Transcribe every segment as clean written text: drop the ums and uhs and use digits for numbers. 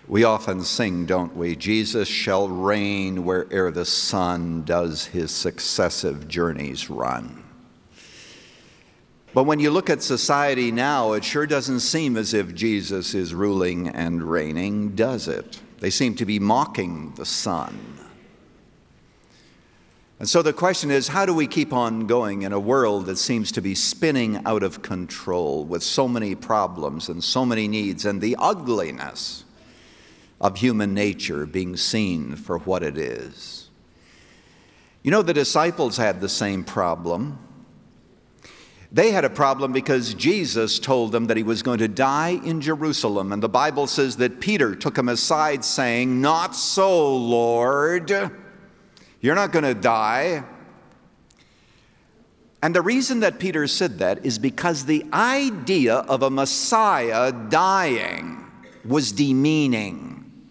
We often sing, don't we? Jesus shall reign where'er the sun does his successive journeys run. But when you look at society now, it sure doesn't seem as if Jesus is ruling and reigning, does it? They seem to be mocking the sun. And so the question is, how do we keep on going in a world that seems to be spinning out of control with so many problems and so many needs and the ugliness of human nature being seen for what it is? You know, the disciples had the same problem. They had a problem because Jesus told them that he was going to die in Jerusalem. And the Bible says that Peter took him aside saying, "Not so, Lord. You're not going to die." And the reason that Peter said that is because the idea of a Messiah dying was demeaning.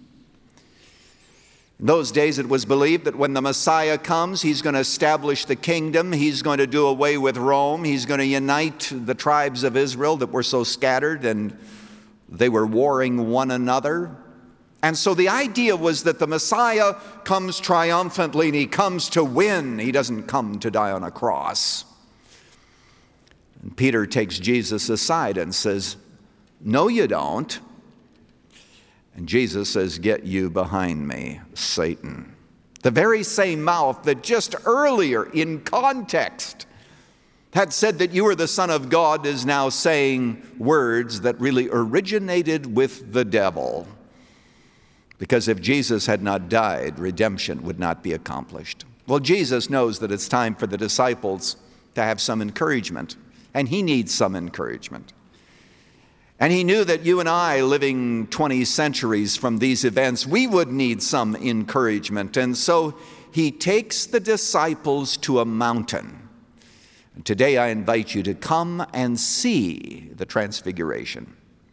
In those days, it was believed that when the Messiah comes, he's going to establish the kingdom. He's going to do away with Rome. He's going to unite the tribes of Israel that were so scattered and they were warring one another. And so the idea was that the Messiah comes triumphantly and he comes to win. He doesn't come to die on a cross. And Peter takes Jesus aside and says, "No, you don't." And Jesus says, "Get you behind me, Satan." The very same mouth that just earlier in context had said that you are the Son of God is now saying words that really originated with the devil. Because if Jesus had not died, redemption would not be accomplished. Well, Jesus knows that it's time for the disciples to have some encouragement, and he needs some encouragement. And he knew that you and I, living 20 centuries from these events, we would need some encouragement. And so he takes the disciples to a mountain. And today I invite you to come and see the Transfiguration.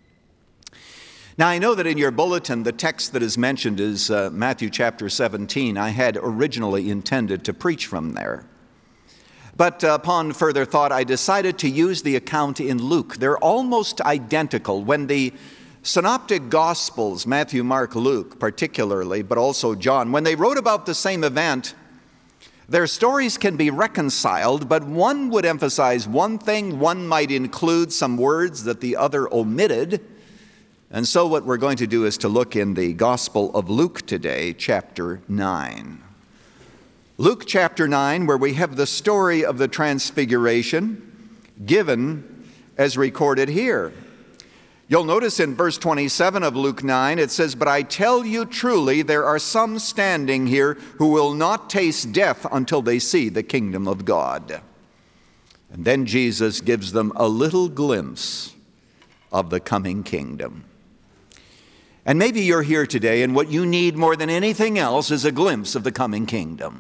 Now, I know that in your bulletin, the text that is mentioned is Matthew chapter 17. I had originally intended to preach from there. But upon further thought, I decided to use the account in Luke. They're almost identical. When the synoptic gospels, Matthew, Mark, Luke particularly, but also John, when they wrote about the same event, their stories can be reconciled, but one would emphasize one thing, one might include some words that the other omitted. And so what we're going to do is to look in the Gospel of Luke today, chapter 9. Luke chapter 9, where we have the story of the Transfiguration given as recorded here. You'll notice in verse 27 of Luke 9, it says, "But I tell you truly, there are some standing here who will not taste death until they see the kingdom of God." And then Jesus gives them a little glimpse of the coming kingdom. And maybe you're here today, and what you need more than anything else is a glimpse of the coming kingdom.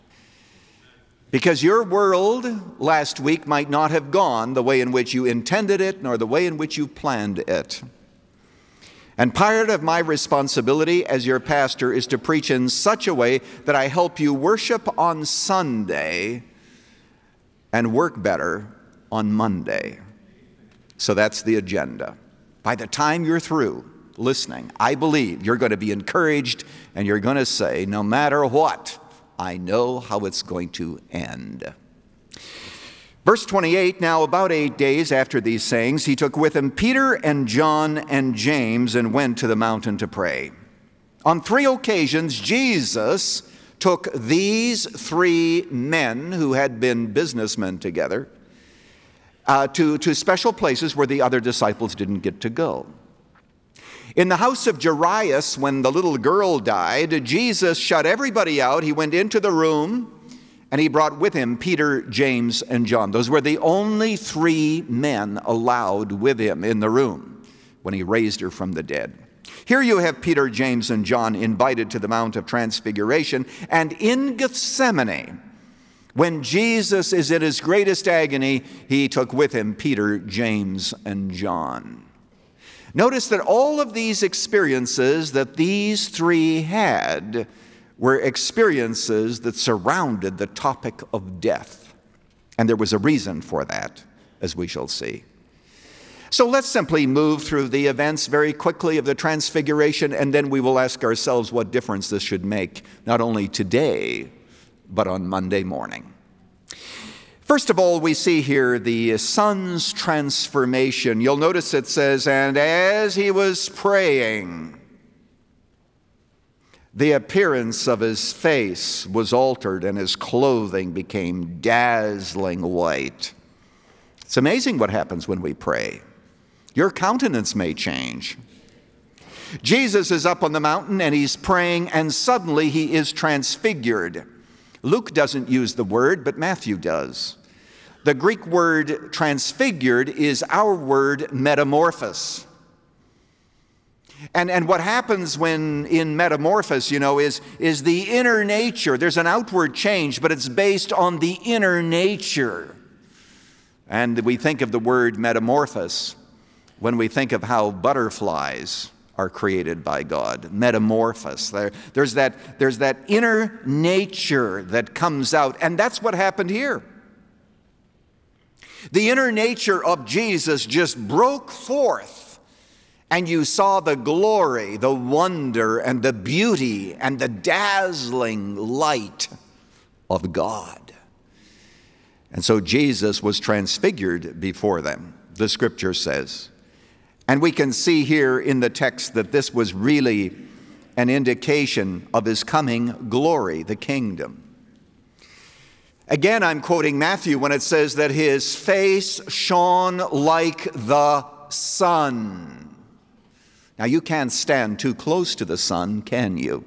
Because your world last week might not have gone the way in which you intended it, nor the way in which you planned it. And part of my responsibility as your pastor is to preach in such a way that I help you worship on Sunday and work better on Monday. So that's the agenda. By the time you're through listening, I believe you're going to be encouraged and you're going to say, no matter what, I know how it's going to end. Verse 28, "Now about 8 days after these sayings, he took with him Peter and John and James and went to the mountain to pray." On 3 occasions, Jesus took these 3 men who had been businessmen together to special places where the other disciples didn't get to go. In the house of Jairus, when the little girl died, Jesus shut everybody out. He went into the room and he brought with him Peter, James, and John. Those were the only 3 men allowed with him in the room when he raised her from the dead. Here you have Peter, James, and John invited to the Mount of Transfiguration. And in Gethsemane, when Jesus is in his greatest agony, he took with him Peter, James, and John. Notice that all of these experiences that these 3 had were experiences that surrounded the topic of death. And there was a reason for that, as we shall see. So let's simply move through the events very quickly of the Transfiguration, and then we will ask ourselves what difference this should make, not only today, but on Monday morning. First of all, we see here the Son's transformation. You'll notice it says, and as he was praying, the appearance of his face was altered and his clothing became dazzling white. It's amazing what happens when we pray. Your countenance may change. Jesus is up on the mountain and he's praying, and suddenly he is transfigured. Luke doesn't use the word, but Matthew does. The Greek word transfigured is our word metamorphos. And what happens when in metamorphos, is the inner nature. There's an outward change, but it's based on the inner nature. And we think of the word metamorphos when we think of how butterflies are created by God. Metamorphos. There's that inner nature that comes out, and that's what happened here. The inner nature of Jesus just broke forth, and you saw the glory, the wonder, and the beauty, and the dazzling light of God. And so Jesus was transfigured before them, the scripture says. And we can see here in the text that this was really an indication of his coming glory, the kingdom. Again, I'm quoting Matthew when it says that his face shone like the sun. Now, you can't stand too close to the sun, can you?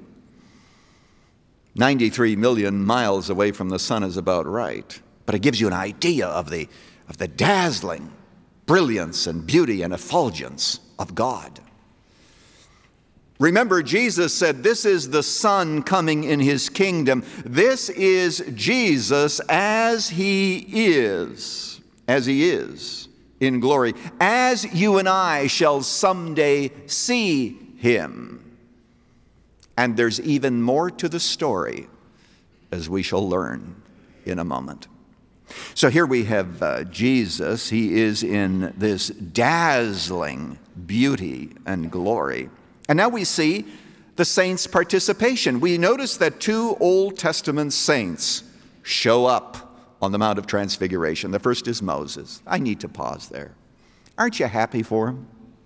93 million miles away from the sun is about right. But it gives you an idea of the dazzling brilliance and beauty and effulgence of God. Remember, Jesus said, this is the Son coming in his kingdom. This is Jesus as he is in glory, as you and I shall someday see him. And there's even more to the story, as we shall learn in a moment. So here we have Jesus. He is in this dazzling beauty and glory. And now we see the saints' participation. We notice that two Old Testament saints show up on the Mount of Transfiguration. The first is Moses. I need to pause there. Aren't you happy for him?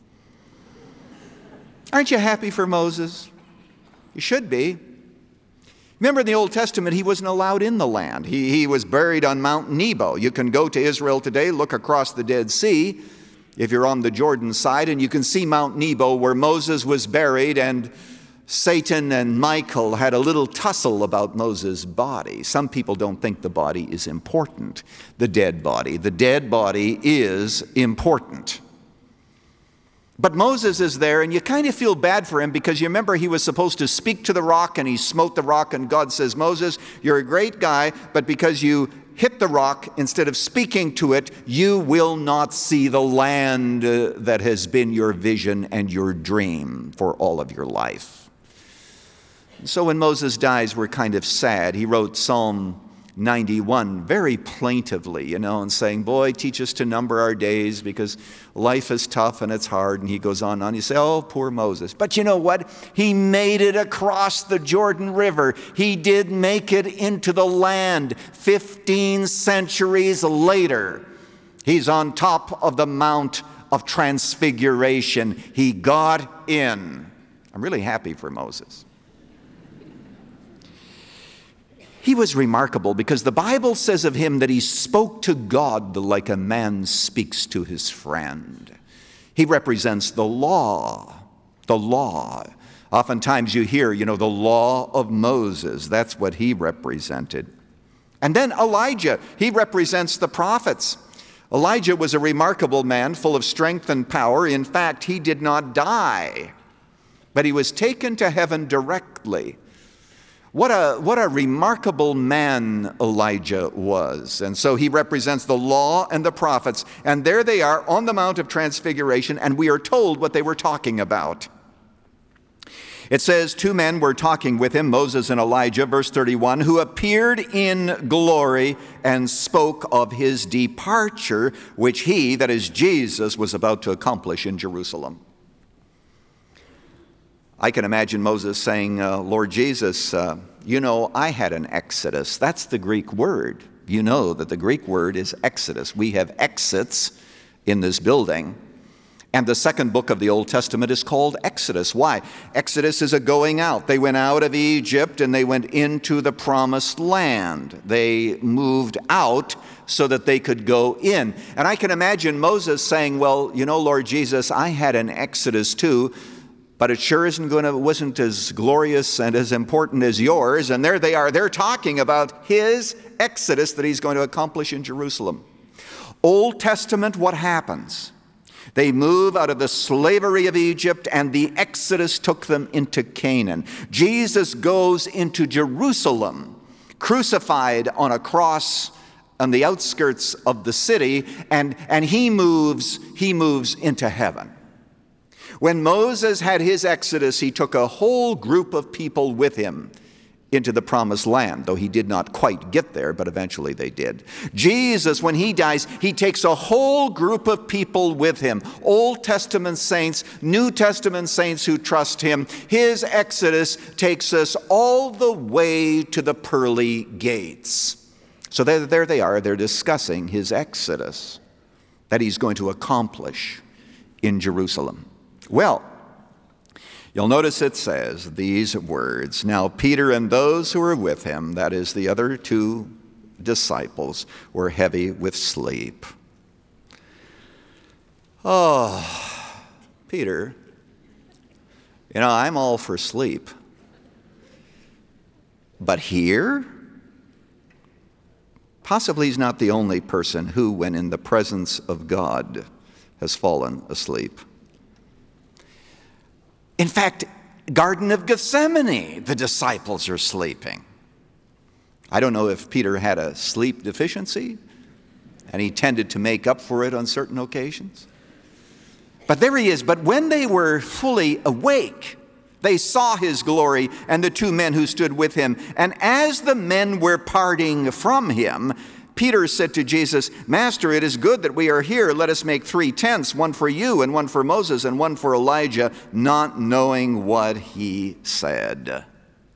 Aren't you happy for Moses? You should be. Remember, in the Old Testament, he wasn't allowed in the land. He was buried on Mount Nebo. You can go to Israel today, look across the Dead Sea, if you're on the Jordan side, and you can see Mount Nebo where Moses was buried, and Satan and Michael had a little tussle about Moses' body. Some people don't think the body is important, the dead body. The dead body is important. But Moses is there, and you kind of feel bad for him because you remember he was supposed to speak to the rock, and he smote the rock, and God says, Moses, you're a great guy, but because you hit the rock instead of speaking to it, you will not see the land that has been your vision and your dream for all of your life. So when Moses dies, we're kind of sad. He wrote Psalm 91 very plaintively, and saying, boy, teach us to number our days because life is tough and it's hard. And he goes on. You say, oh, poor Moses. But you know what? He made it across the Jordan River. He did make it into the land 15 centuries later. He's on top of the Mount of Transfiguration. He got in. I'm really happy for Moses. He was remarkable because the Bible says of him that he spoke to God like a man speaks to his friend. He represents the law. The law. Oftentimes you hear, the law of Moses. That's what he represented. And then Elijah, he represents the prophets. Elijah was a remarkable man, full of strength and power. In fact, he did not die, but he was taken to heaven directly. What a remarkable man Elijah was. And so he represents the law and the prophets. And there they are on the Mount of Transfiguration, and we are told what they were talking about. It says, 2 men were talking with him, Moses and Elijah, verse 31, who appeared in glory and spoke of his departure, which he, that is Jesus, was about to accomplish in Jerusalem. I can imagine Moses saying, Lord Jesus, you know, I had an exodus. That's the Greek word. You know that the Greek word is exodus. We have exits in this building. And the second book of the Old Testament is called Exodus. Why? Exodus is a going out. They went out of Egypt and they went into the promised land. They moved out so that they could go in. And I can imagine Moses saying, well, you know, Lord Jesus, I had an exodus too, but it sure wasn't as glorious and as important as yours. And there they are. They're talking about his exodus that he's going to accomplish in Jerusalem. Old Testament, what happens? They move out of the slavery of Egypt, and the Exodus took them into Canaan. Jesus goes into Jerusalem, crucified on a cross on the outskirts of the city, and he moves into heaven. When Moses had his Exodus, he took a whole group of people with him into the promised land, though he did not quite get there, but eventually they did. Jesus, when he dies, he takes a whole group of people with him, Old Testament saints, New Testament saints who trust him. His exodus takes us all the way to the pearly gates. So there they are, they're discussing his exodus that he's going to accomplish in Jerusalem. Well, you'll notice it says these words, now Peter and those who were with him, that is the other 2 disciples, were heavy with sleep. Oh, Peter, you know, I'm all for sleep. But here, possibly he's not the only person who, when in the presence of God, has fallen asleep. In fact, Garden of Gethsemane, the disciples are sleeping. I don't know if Peter had a sleep deficiency and he tended to make up for it on certain occasions. But there he is. But when they were fully awake, they saw his glory and the 2 men who stood with him. And as the men were parting from him, Peter said to Jesus, Master, it is good that we are here. Let us make 3 tents, one for you and one for Moses and one for Elijah, not knowing what he said.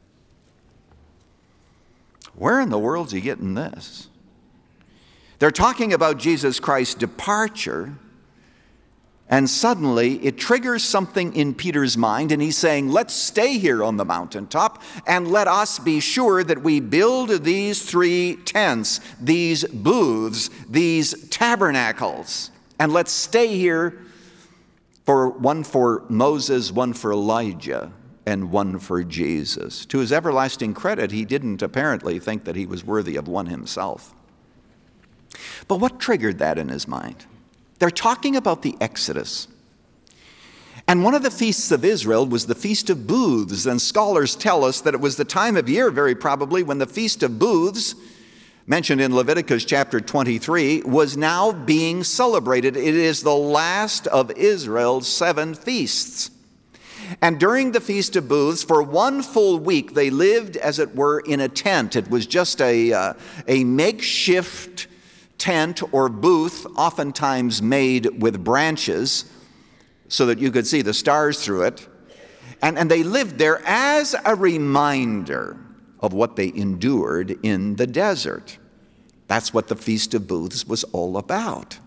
Where in the world is he getting this? They're talking about Jesus Christ's departure, and suddenly it triggers something in Peter's mind, and he's saying, let's stay here on the mountaintop, and let us be sure that we build these 3 tents, these booths, these tabernacles, and let's stay here for one for Moses, one for Elijah, and one for Jesus. To his everlasting credit, he didn't apparently think that he was worthy of one himself. But what triggered that in his mind? They're talking about the Exodus. And one of the feasts of Israel was the Feast of Booths. And scholars tell us that it was the time of year, very probably, when the Feast of Booths, mentioned in Leviticus chapter 23, was now being celebrated. It is the last of Israel's 7 feasts. And during the Feast of Booths, for 1 full week, they lived, as it were, in a tent. It was just a makeshift tent or booth, oftentimes made with branches so that you could see the stars through it. And they lived there as a reminder of what they endured in the desert. That's what the Feast of Booths was all about.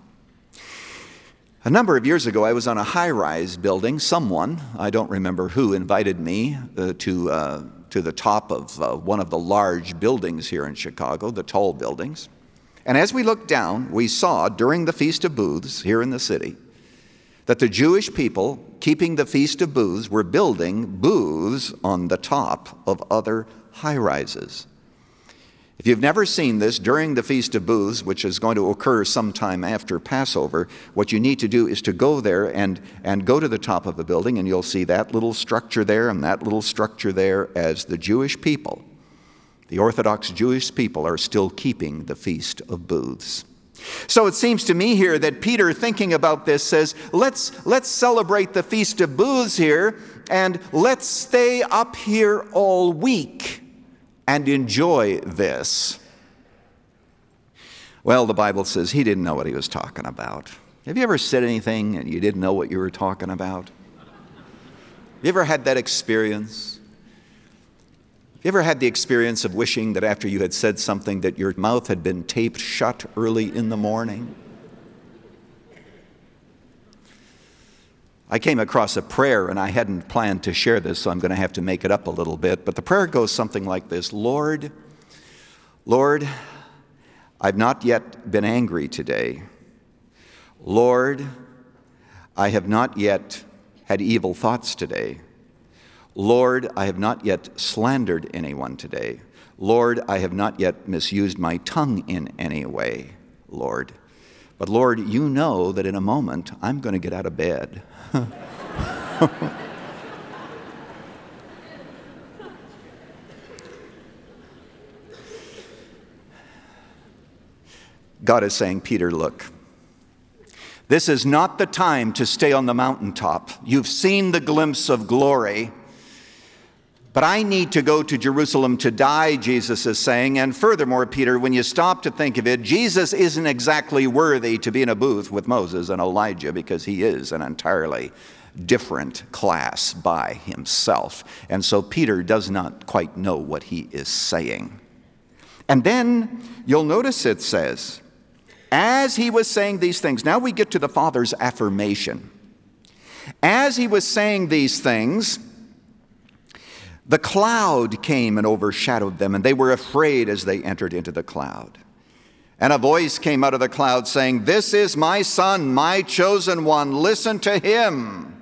A number of years ago, I was on a high-rise building. Someone, I don't remember who, invited me to the top of one of the large buildings here in Chicago, the tall buildings. And as we looked down, we saw during the Feast of Booths here in the city that the Jewish people keeping the Feast of Booths were building booths on the top of other high-rises. If you've never seen this, during the Feast of Booths, which is going to occur sometime after Passover, what you need to do is to go there and go to the top of the building, and you'll see that little structure there and that little structure there as the Jewish people, the Orthodox Jewish people, are still keeping the Feast of Booths. So it seems to me here that Peter, thinking about this, says, let's celebrate the Feast of Booths here, and let's stay up here all week and enjoy this. Well, the Bible says he didn't know what he was talking about. Have you ever said anything and you didn't know what you were talking about? You ever had that experience? You ever had the experience of wishing that after you had said something that your mouth had been taped shut early in the morning? I came across a prayer, and I hadn't planned to share this, so I'm going to have to make it up a little bit. But the prayer goes something like this: Lord, I've not yet been angry today. Lord, I have not yet had evil thoughts today. Lord, I have not yet slandered anyone today. Lord, I have not yet misused my tongue in any way, Lord. But Lord, you know that in a moment I'm going to get out of bed. God is saying, Peter, look, this is not the time to stay on the mountaintop. You've seen the glimpse of glory, but I need to go to Jerusalem to die, Jesus is saying. And furthermore, Peter, when you stop to think of it, Jesus isn't exactly worthy to be in a booth with Moses and Elijah, because he is an entirely different class by himself. And so Peter does not quite know what he is saying. And then you'll notice it says, as he was saying these things, now we get to the Father's affirmation. As he was saying these things, the cloud came and overshadowed them, and they were afraid as they entered into the cloud. And a voice came out of the cloud saying, "This is my Son, my chosen one. Listen to him."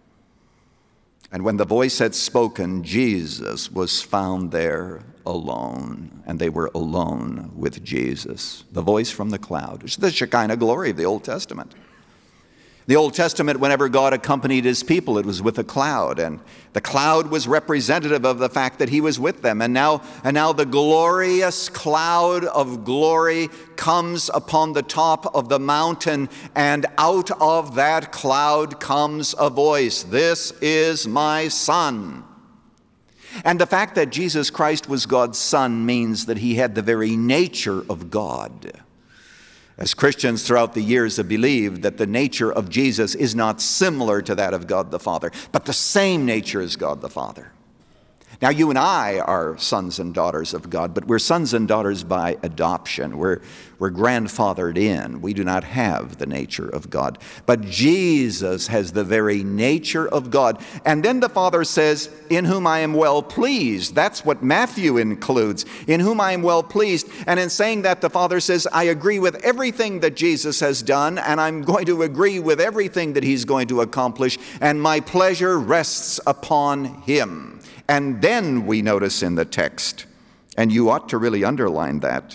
And when the voice had spoken, Jesus was found there alone, and they were alone with Jesus. The voice from the cloud. It's the Shekinah glory of the Old Testament. The Old Testament, whenever God accompanied his people, it was with a cloud, and the cloud was representative of the fact that he was with them. And now the glorious cloud of glory comes upon the top of the mountain, and out of that cloud comes a voice, "This is my Son." And the fact that Jesus Christ was God's Son means that he had the very nature of God. As Christians throughout the years have believed that the nature of Jesus is not similar to that of God the Father, but the same nature as God the Father. Now, you and I are sons and daughters of God, but we're sons and daughters by adoption. We're grandfathered in. We do not have the nature of God. But Jesus has the very nature of God. And then the Father says, "In whom I am well pleased." That's what Matthew includes. "In whom I am well pleased." And in saying that, the Father says, I agree with everything that Jesus has done, and I'm going to agree with everything that he's going to accomplish, and my pleasure rests upon him. And then we notice in the text, and you ought to really underline that,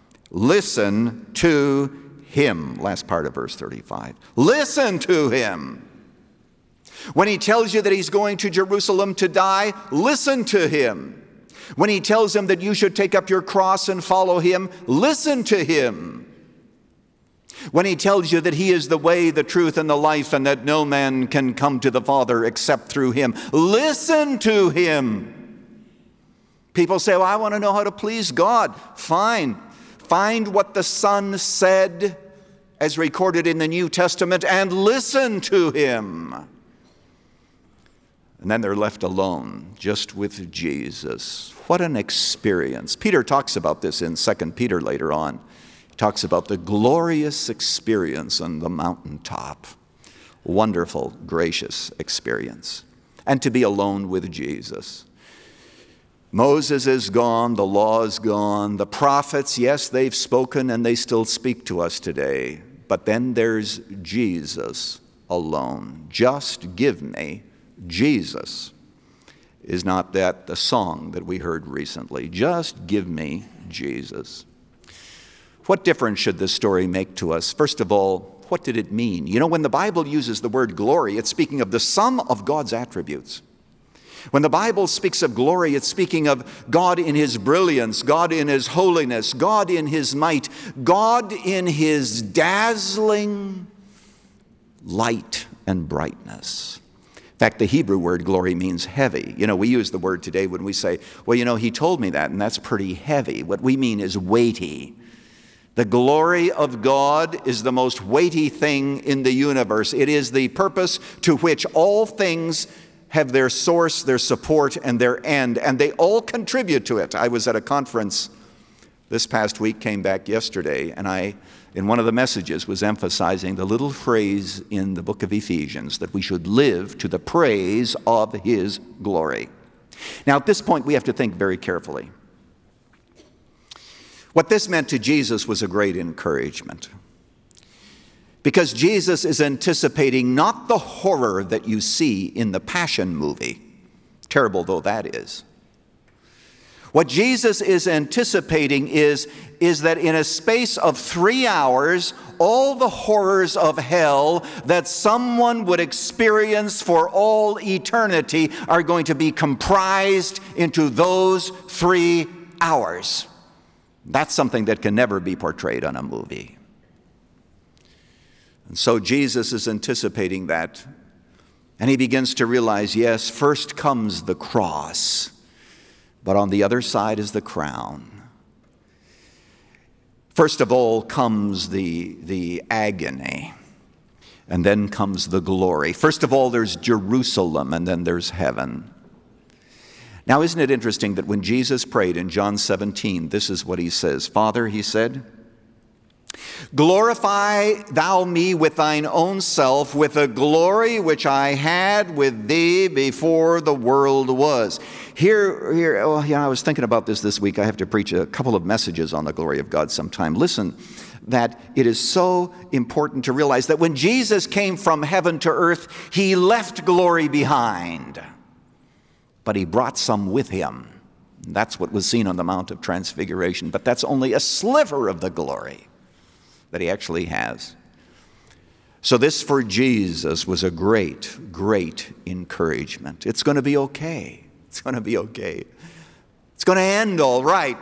listen to him. Last part of verse 35. Listen to him. When he tells you that he's going to Jerusalem to die, listen to him. When he tells him that you should take up your cross and follow him, listen to him. When he tells you that he is the way, the truth, and the life, and that no man can come to the Father except through him, listen to him. People say, well, I want to know how to please God. Fine. Find what the Son said as recorded in the New Testament and listen to him. And then they're left alone, just with Jesus. What an experience. Peter talks about this in 2 Peter later on. Talks about the glorious experience on the mountaintop. Wonderful, gracious experience. And to be alone with Jesus. Moses is gone, the law is gone, the prophets, yes, they've spoken and they still speak to us today. But then there's Jesus alone. Just give me Jesus. Is not that the song that we heard recently? Just give me Jesus. What difference should this story make to us? First of all, what did it mean? You know, when the Bible uses the word glory, it's speaking of the sum of God's attributes. When the Bible speaks of glory, it's speaking of God in His brilliance, God in His holiness, God in His might, God in His dazzling light and brightness. In fact, the Hebrew word glory means heavy. We use the word today when we say, well, He told me that, and that's pretty heavy. What we mean is weighty. The glory of God is the most weighty thing in the universe. It is the purpose to which all things have their source, their support, and their end, and they all contribute to it. I was at a conference this past week, came back yesterday, and I, in one of the messages, was emphasizing the little phrase in the book of Ephesians that we should live to the praise of His glory. Now, at this point, we have to think very carefully. What this meant to Jesus was a great encouragement, because Jesus is anticipating not the horror that you see in the Passion movie, terrible though that is. What Jesus is anticipating is that in a space of 3 hours, all the horrors of hell that someone would experience for all eternity are going to be comprised into those 3 hours. That's something that can never be portrayed on a movie. And so Jesus is anticipating that, and He begins to realize, yes, first comes the cross, but on the other side is the crown. First of all comes the agony, and then comes the glory. First of all, there's Jerusalem, and then there's heaven. Now, isn't it interesting that when Jesus prayed in John 17, this is what He says. Father, He said, glorify Thou me with Thine own self, with the glory which I had with Thee before the world was. I was thinking about this week. I have to preach a couple of messages on the glory of God sometime. Listen, that it is so important to realize that when Jesus came from heaven to earth, He left glory behind, but He brought some with Him. That's what was seen on the Mount of Transfiguration, but that's only a sliver of the glory that He actually has. So this for Jesus was a great, great encouragement. It's going to be okay. It's going to be okay. It's going to end all right.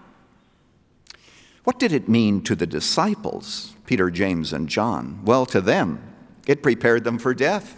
What did it mean to the disciples, Peter, James, and John? Well, to them, it prepared them for death.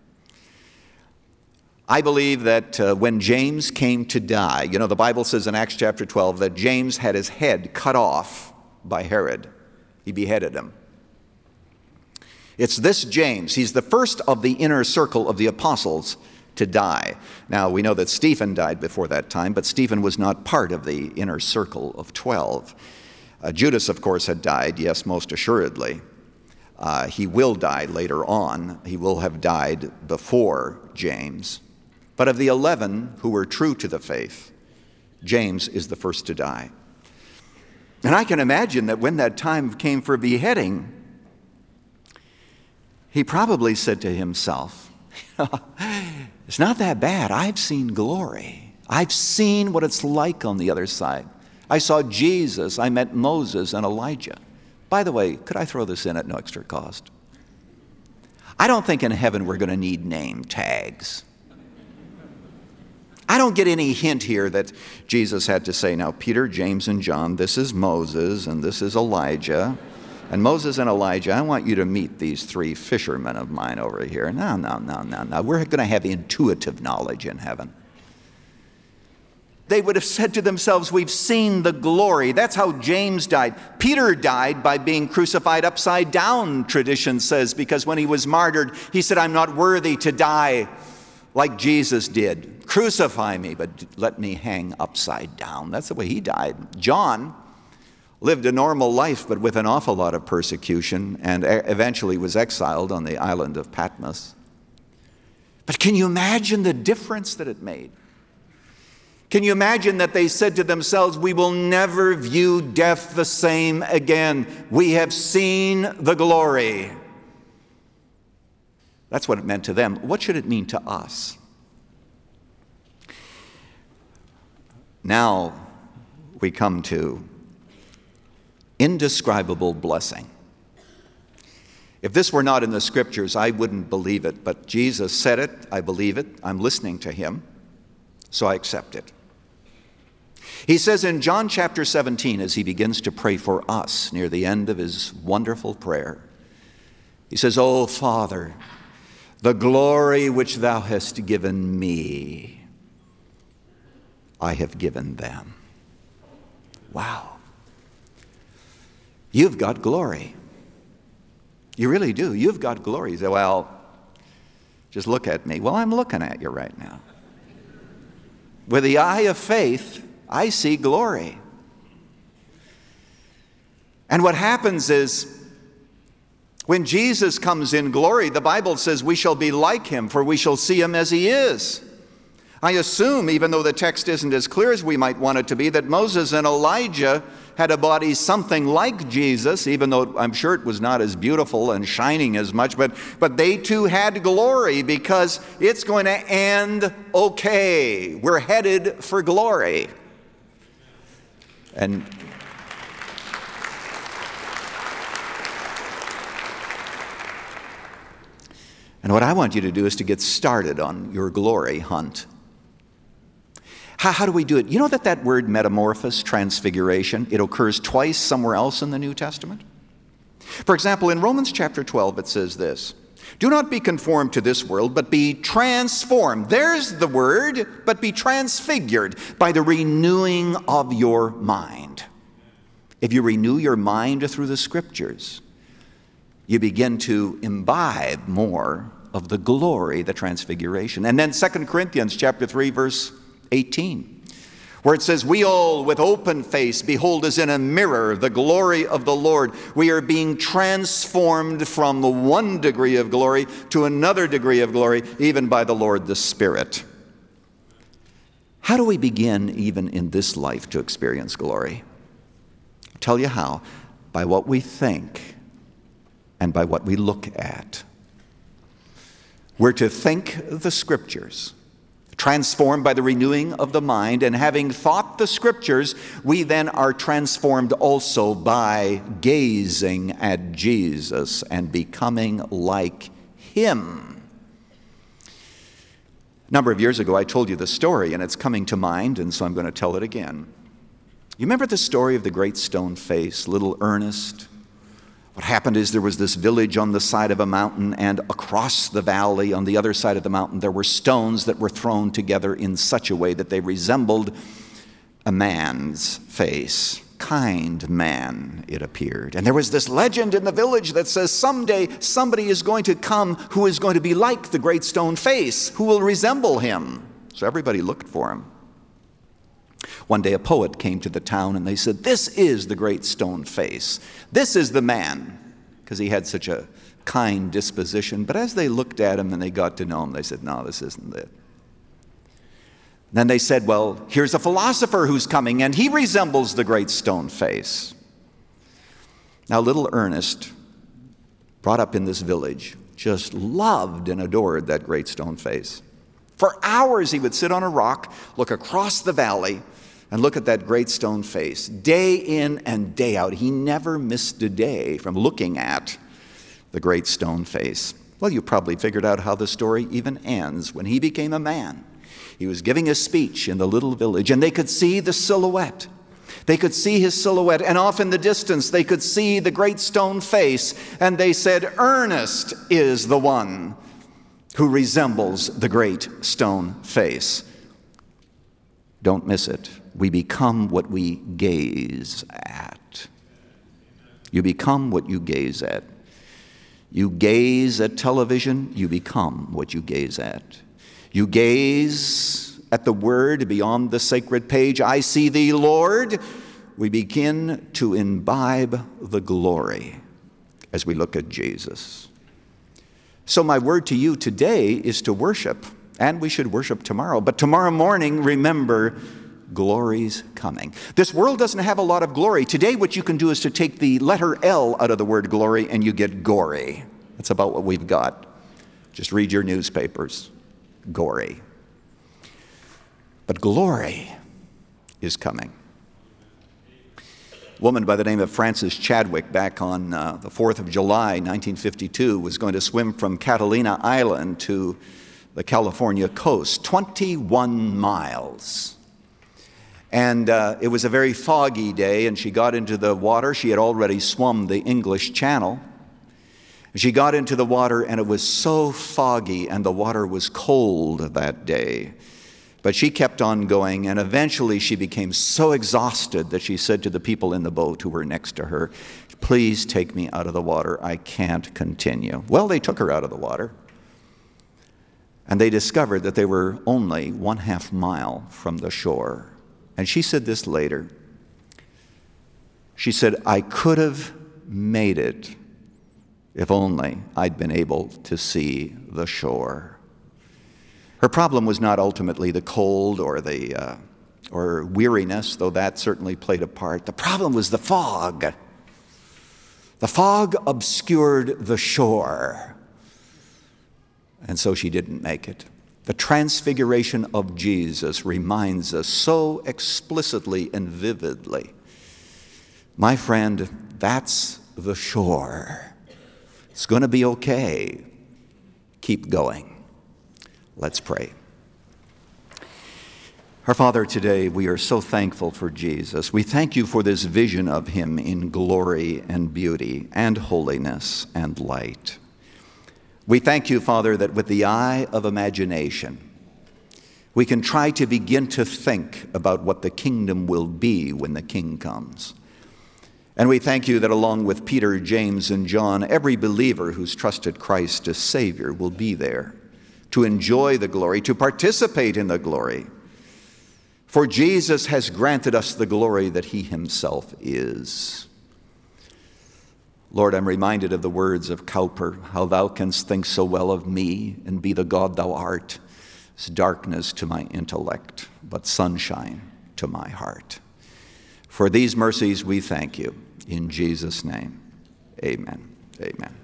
I believe that when James came to die, the Bible says in Acts chapter 12 that James had his head cut off by Herod. He beheaded him. It's this James. He's the first of the inner circle of the apostles to die. Now, we know that Stephen died before that time, but Stephen was not part of the inner circle of 12. Judas, of course, had died, yes, most assuredly. He will die later on. He will have died before James. But of the 11 who were true to the faith, James is the first to die. And I can imagine that when that time came for beheading, he probably said to himself, it's not that bad. I've seen glory. I've seen what it's like on the other side. I saw Jesus. I met Moses and Elijah. By the way, could I throw this in at no extra cost? I don't think in heaven we're going to need name tags. I don't get any hint here that Jesus had to say, now, Peter, James, and John, this is Moses, and this is Elijah. And Moses and Elijah, I want you to meet these 3 fishermen of mine over here. No. We're going to have intuitive knowledge in heaven. They would have said to themselves, we've seen the glory. That's how James died. Peter died by being crucified upside down, tradition says, because when he was martyred, he said, I'm not worthy to die like Jesus did. Crucify me, but let me hang upside down. That's the way he died. John lived a normal life, but with an awful lot of persecution, and eventually was exiled on the island of Patmos. But can you imagine the difference that it made? Can you imagine that they said to themselves, we will never view death the same again. We have seen the glory. That's what it meant to them. What should it mean to us? Now we come to indescribable blessing. If this were not in the scriptures, I wouldn't believe it, but Jesus said it, I believe it, I'm listening to him. So I accept it. He says in John chapter 17, as he begins to pray for us near the end of his wonderful prayer, he says, "O Father, the glory which thou hast given me, I have given them." Wow. You've got glory. You really do. You've got glory. You say, "Well, just look at me." Well, I'm looking at you right now. With the eye of faith, I see glory. And what happens is, when Jesus comes in glory, the Bible says we shall be like him, for we shall see him as he is. I assume, even though the text isn't as clear as we might want it to be, that Moses and Elijah had a body something like Jesus, even though I'm sure it was not as beautiful and shining as much, but they too had glory, because it's going to end okay. We're headed for glory. And what I want you to do is to get started on your glory hunt. How do we do it? You know that word metamorphosis, transfiguration, it occurs twice somewhere else in the New Testament? For example, in Romans chapter 12, it says this: "Do not be conformed to this world, but be transformed." There's the word, but be transfigured by the renewing of your mind. If you renew your mind through the Scriptures, you begin to imbibe more of the glory, the transfiguration. And then 2 Corinthians chapter 3, verse 18, where it says, "We all with open face behold as in a mirror the glory of the Lord. We are being transformed from one degree of glory to another degree of glory, even by the Lord the Spirit." How do we begin, even in this life, to experience glory? I'll tell you how. By what we think and by what we look at. We're to think the Scriptures, transformed by the renewing of the mind, and having thought the Scriptures, we then are transformed also by gazing at Jesus and becoming like him. A number of years ago, I told you the story, and it's coming to mind, and so I'm going to tell it again. You remember the story of the great stone face, little Ernest? What happened is there was this village on the side of a mountain, and across the valley on the other side of the mountain there were stones that were thrown together in such a way that they resembled a man's face. Kind man, it appeared. And there was this legend in the village that says someday somebody is going to come who is going to be like the great stone face, who will resemble him. So everybody looked for him. One day a poet came to the town and they said, "This is the great stone face. This is the man," because he had such a kind disposition. But as they looked at him and they got to know him, they said, "No, this isn't it." Then they said, "Well, here's a philosopher who's coming and he resembles the great stone face." Now little Ernest, brought up in this village, just loved and adored that great stone face. For hours he would sit on a rock, look across the valley, and look at that great stone face. Day in and day out, he never missed a day from looking at the great stone face. Well, you probably figured out how the story even ends. When he became a man, he was giving a speech in the little village, and they could see the silhouette. They could see his silhouette, and off in the distance they could see the great stone face, and they said, "Ernest is the one who resembles the great stone face." Don't miss it. We become what we gaze at. You become what you gaze at. You gaze at television, you become what you gaze at. You gaze at the word beyond the sacred page, "I see thee, Lord." We begin to imbibe the glory as we look at Jesus. So my word to you today is to worship, and we should worship tomorrow. But tomorrow morning, remember, glory's coming. This world doesn't have a lot of glory. Today, what you can do is to take the letter L out of the word glory, and you get gory. That's about what we've got. Just read your newspapers. Gory. But glory is coming. A woman by the name of Frances Chadwick, back on the 4th of July, 1952, was going to swim from Catalina Island to the California coast, 21 miles. And it was a very foggy day, and she got into the water. She had already swum the English Channel. She got into the water, and it was so foggy, and the water was cold that day. But she kept on going, and eventually she became so exhausted that she said to the people in the boat who were next to her, "Please take me out of the water. I can't continue." Well, they took her out of the water, and they discovered that they were only 1/2 mile from the shore. And she said this later. She said, "I could have made it if only I'd been able to see the shore." Her problem was not ultimately the cold or weariness, though that certainly played a part. The problem was the fog. The fog obscured the shore, and so she didn't make it. The transfiguration of Jesus reminds us so explicitly and vividly, my friend, that's the shore. It's going to be okay. Keep going. Let's pray. Our Father, today we are so thankful for Jesus. We thank you for this vision of him in glory and beauty and holiness and light. We thank you, Father, that with the eye of imagination, we can try to begin to think about what the kingdom will be when the King comes. And we thank you that along with Peter, James, and John, every believer who's trusted Christ as Savior will be there to enjoy the glory, to participate in the glory. For Jesus has granted us the glory that he himself is. Lord, I'm reminded of the words of Cowper, "How thou canst think so well of me and be the God thou art. It's darkness to my intellect, but sunshine to my heart." For these mercies we thank you. In Jesus' name, amen. Amen.